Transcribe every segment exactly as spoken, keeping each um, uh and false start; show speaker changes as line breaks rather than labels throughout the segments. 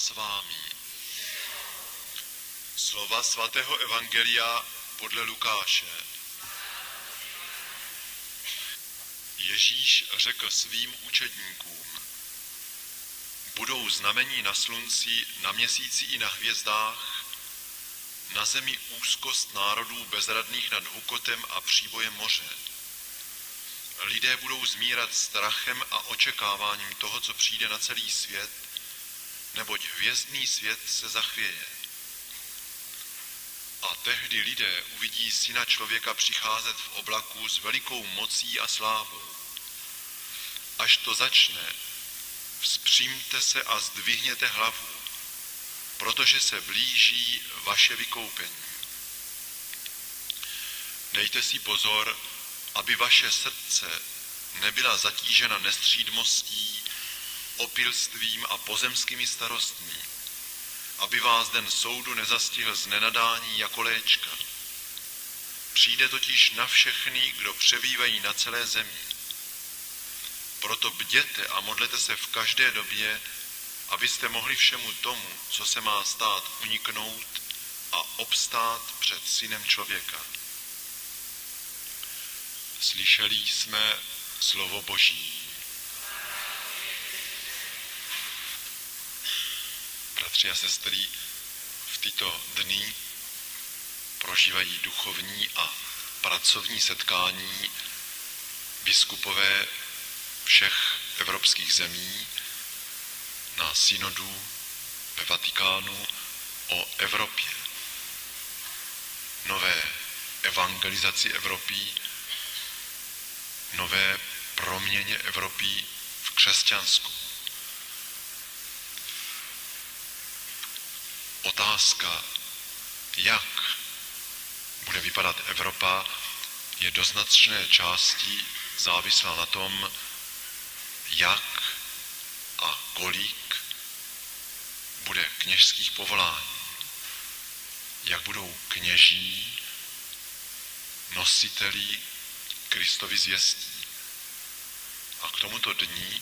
s vámi. Slova svatého evangelia podle Lukáše. Ježíš řekl svým učedníkům: budou znamení na slunci, na měsíci i na hvězdách, na zemi úzkost národů bezradných nad hukotem a příbojem moře. Lidé budou zmírat strachem a očekáváním toho, co přijde na celý svět, neboť hvězdný svět se zachvěje. A tehdy lidé uvidí Syna člověka přicházet v oblaku s velikou mocí a slávou. Až to začne, vzpřímte se a zdvihněte hlavu, protože se blíží vaše vykoupení. Dejte si pozor, aby vaše srdce nebyla zatížena nestřídmostí, opilstvím a pozemskými starostmi, aby vás den soudu nezastihl z nenadání jako léčka. Přijde totiž na všechny, kdo přebývají na celé zemi. Proto bděte a modlete se v každé době, abyste mohli všemu tomu, co se má stát, uniknout a obstát před Synem člověka. Slyšeli jsme slovo Boží. Bratři a sestry, v tyto dny prožívají duchovní a pracovní setkání biskupové všech evropských zemí na synodu ve Vatikánu o Evropě, nové evangelizaci Evropy, nové proměně Evropy v křesťanskou. Otázka, jak bude vypadat Evropa, je do značné části závislá na tom, jak a kolik bude kněžských povolání, jak budou kněží nositeli Kristovy zvěstí. A k tomuto dni,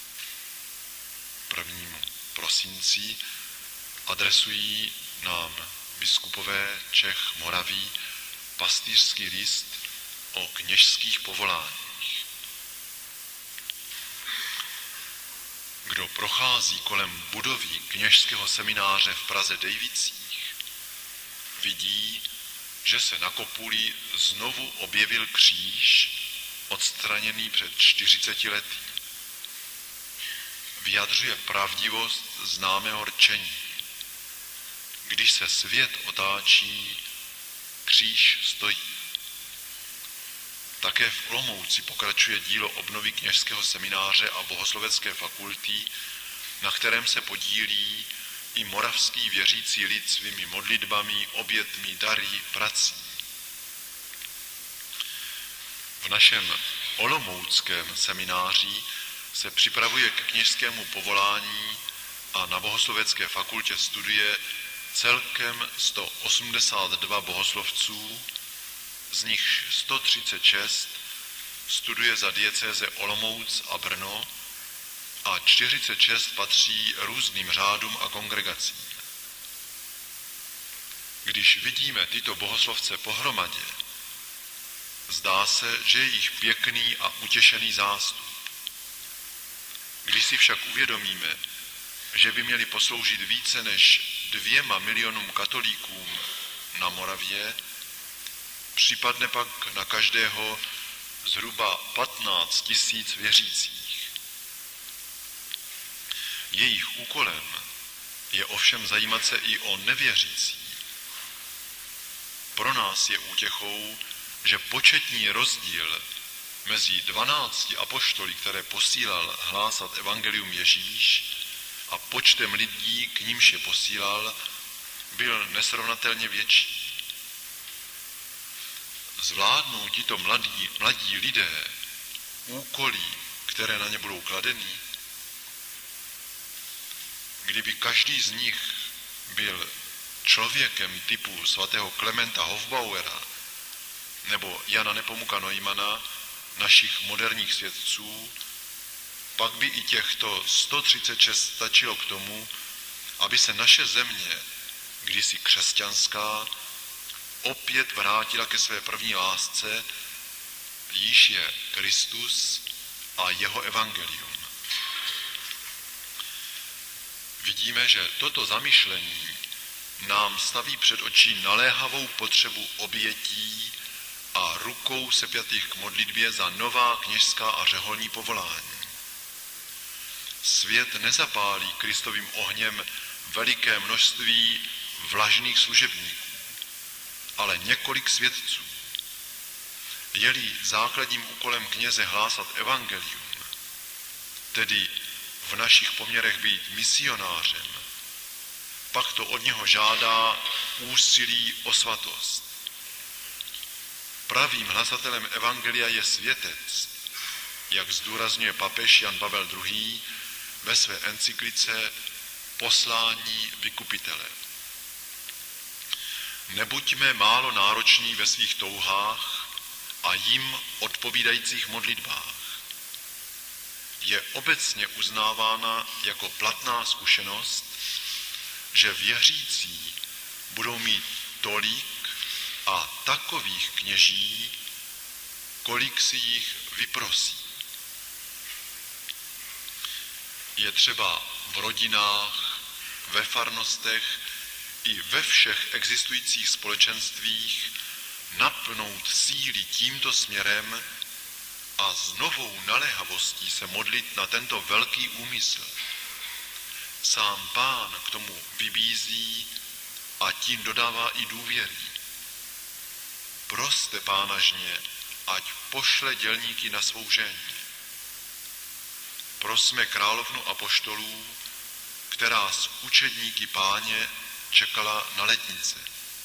prvnímu prosinci, adresují nám biskupové Čech, Moraví pastýřský list o kněžských povoláních. Kdo prochází kolem budovy kněžského semináře v Praze Dejvicích, vidí, že se na kopuli znovu objevil kříž, odstraněný před čtyřiceti lety. Vyjadřuje pravdivost známého rčení. Když se svět otáčí, kříž stojí. Také v Olomouci pokračuje dílo obnovy kněžského semináře a bohoslovecké fakulty, na kterém se podílí i moravský věřící lid svými modlitbami, obětmi, dary, prací. V našem olomouckém semináři se připravuje k kněžskému povolání a na bohoslovecké fakultě studuje celkem sto osmdesát dva bohoslovců, z nich sto třicet šest studuje za diecéze Olomouc a Brno a čtyřicet šest patří různým řádům a kongregacím. Když vidíme tyto bohoslovce pohromadě, zdá se, že je jich pěkný a utěšený zástup. Když si však uvědomíme, že by měli posloužit více než dvěma milionům katolíkům na Moravě, připadne pak na každého zhruba patnáct tisíc věřících. Jejich úkolem je ovšem zajímat se i o nevěřící. Pro nás je útěchou, že početní rozdíl mezi dvanácti apoštoly, které posílal hlásat evangelium Ježíš, a počtem lidí, k nímž je posílal, byl nesrovnatelně větší. Zvládnou tito mladí, mladí lidé úkoly, které na ně budou kladeny? Kdyby každý z nich byl člověkem typu svatého Klementa Hofbauera nebo Jana Nepomuka Neumana, našich moderních svědců, pak by i těchto sto třicet šest stačilo k tomu, aby se naše země, kdysi křesťanská, opět vrátila ke své první lásce, jíž je Kristus a jeho evangelium. Vidíme, že toto zamyšlení nám staví před očí naléhavou potřebu obětí a rukou sepjatých k modlitbě za nová kněžská a řeholní povolání. Svět nezapálí Kristovým ohněm veliké množství vlažných služebníků, ale několik svědců. Je-li základním úkolem kněze hlásat evangelium, tedy v našich poměrech být misionářem, pak to od něho žádá úsilí o svatost. Pravým hlasatelem evangelia je světec, jak zdůrazňuje papež Jan Pavel druhý. ve své encyklice Poslání vykupitele. Nebuďme málo nároční ve svých touhách a jim odpovídajících modlitbách. Je obecně uznávána jako platná zkušenost, že věřící budou mít tolik a takových kněží, kolik si jich vyprosí. Je třeba v rodinách, ve farnostech i ve všech existujících společenstvích napnout síly tímto směrem a s novou naléhavostí se modlit na tento velký úmysl. Sám Pán k tomu vybízí a tím dodává i důvěry. Proste Pána žně, ať pošle dělníky na svou žeň. Prosme královnu apoštolů, která s učedníky Páně čekala na letnice.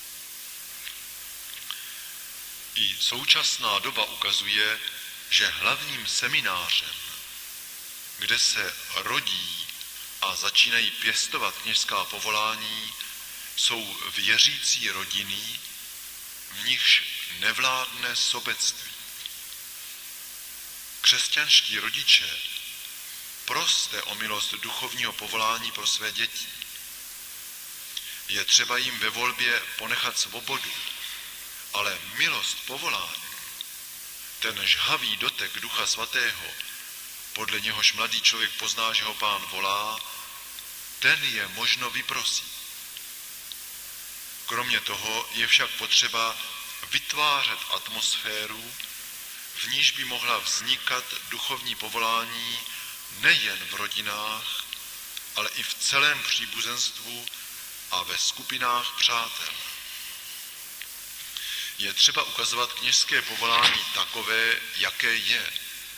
I současná doba ukazuje, že hlavním seminářem, kde se rodí a začínají pěstovat kněžská povolání, jsou věřící rodiny, v nichž nevládne sobectví. Křesťanští rodiče, proste o milost duchovního povolání pro své děti. Je třeba jim ve volbě ponechat svobodu, ale milost povolání, ten žhavý dotek Ducha Svatého, podle něhož mladý člověk pozná, že ho Pán volá, ten je možno vyprosit. Kromě toho je však potřeba vytvářet atmosféru, v níž by mohla vznikat duchovní povolání nejen v rodinách, ale i v celém příbuzenstvu a ve skupinách přátel. Je třeba ukazovat kněžské povolání takové, jaké je.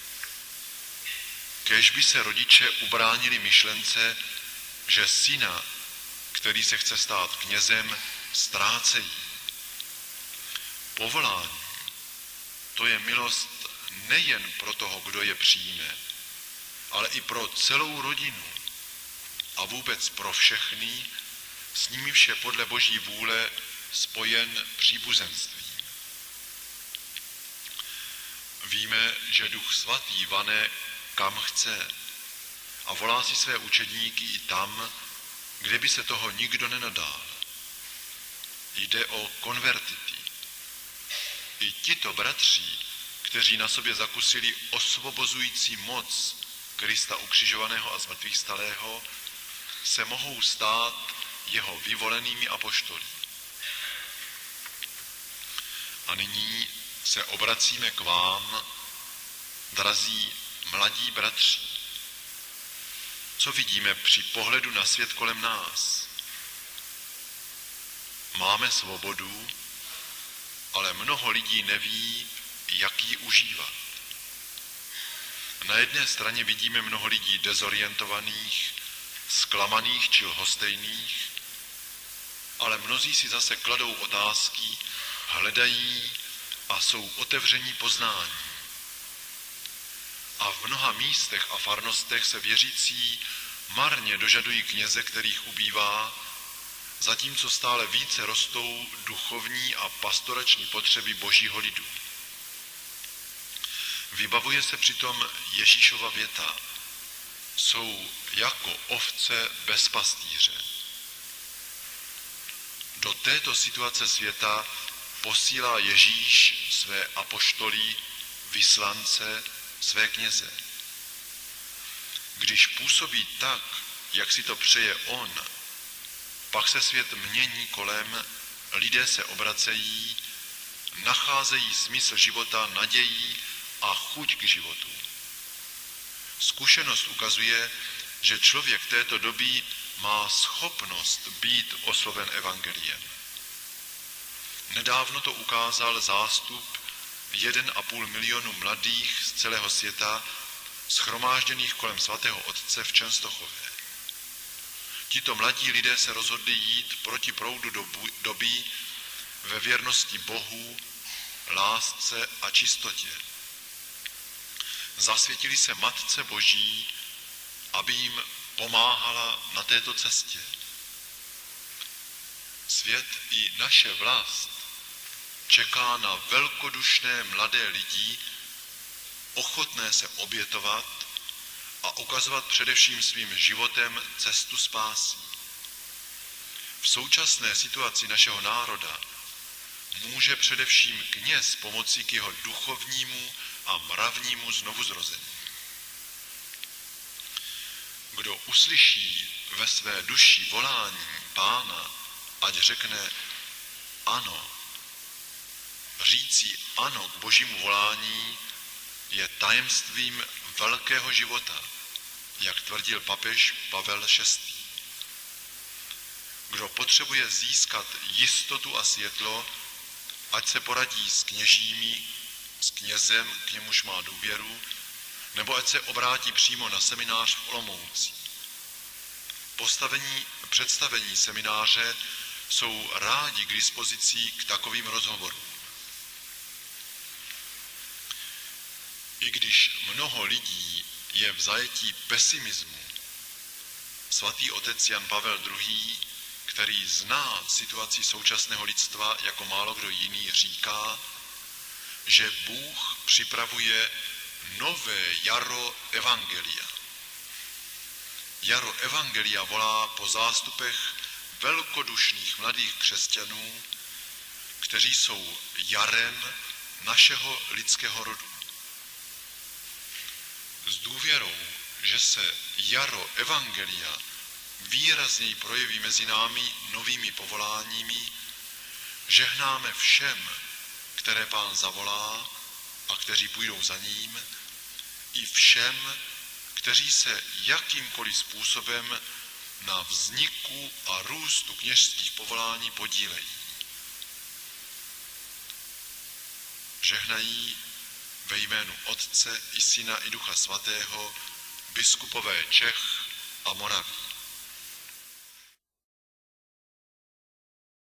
Kéž by se rodiče ubránili myšlence, že syna, který se chce stát knězem, ztrácejí. Povolání, to je milost nejen pro toho, kdo je přijme, ale i pro celou rodinu a vůbec pro všechny, s nimiž je podle Boží vůle spojen příbuzenstvím. Víme, že Duch Svatý vane kam chce a volá si své učedníky i tam, kde by se toho nikdo nenadál. Jde o konvertity. I tito bratři, kteří na sobě zakusili osvobozující moc Krista ukřižovaného a zmrtvýchvstalého, se mohou stát jeho vyvolenými apoštoly. A nyní se obracíme k vám, drazí mladí bratři. Co vidíme při pohledu na svět kolem nás? Máme svobodu, ale mnoho lidí neví, jak ji užívat. Na jedné straně vidíme mnoho lidí dezorientovaných, zklamaných či lhostejných, ale mnozí si zase kladou otázky, hledají a jsou otevření poznání. A v mnoha místech a farnostech se věřící marně dožadují kněze, kterých ubývá, zatímco stále více rostou duchovní a pastorační potřeby Božího lidu. Vybavuje se přitom Ježíšova věta: jsou jako ovce bez pastýře. do této situace světa posílá Ježíš své apoštolí, vyslance, své kněze. Když působí tak, jak si to přeje on, pak se svět mění kolem, lidé se obracejí, nacházejí smysl života, naději a chuť k životu. Zkušenost ukazuje, že člověk této doby má schopnost být osloven evangeliem. Nedávno to ukázal zástup jeden a půl milionu mladých z celého světa, shromážděných kolem svatého Otce v Čenstochově. Tito mladí lidé se rozhodli jít proti proudu doby ve věrnosti Bohu, lásce a čistotě. Zasvětili se Matce Boží, aby jim pomáhala na této cestě. Svět i naše vlast čeká na velkodušné mladé lidi, ochotné se obětovat a ukazovat především svým životem cestu spásy. V současné situaci našeho národa může především kněz pomoci k jeho duchovnímu a mravnímu znovuzrození. Kdo uslyší ve své duši volání Pána, ať řekne ano. Říci ano k Božímu volání je tajemstvím velkého života, jak tvrdil papež Pavel šestý. Kdo potřebuje získat jistotu a světlo, ať se poradí s kněžími, s knězem, k němuž má důvěru, nebo ať se obrátí přímo na seminář v Olomouci. Postavení, představení semináře jsou rádi k dispozici k takovým rozhovorům. I když mnoho lidí je v zajetí pesimismu, svatý otec Jan Pavel druhý., který zná situaci současného lidstva jako málo kdo jiný, říká, že Bůh připravuje nové jaro evangelia. Jaro evangelia volá po zástupech velkodušných mladých křesťanů, kteří jsou jarem našeho lidského rodu. S důvěrou, že se jaro evangelia výrazněji projeví mezi námi novými povoláními, žehnáme všem, které Pán zavolá a kteří půjdou za ním, i všem, kteří se jakýmkoliv způsobem na vzniku a růstu kněžských povolání podílejí. Žehnají ve jménu Otce i Syna i Ducha Svatého biskupové Čech a Moraví.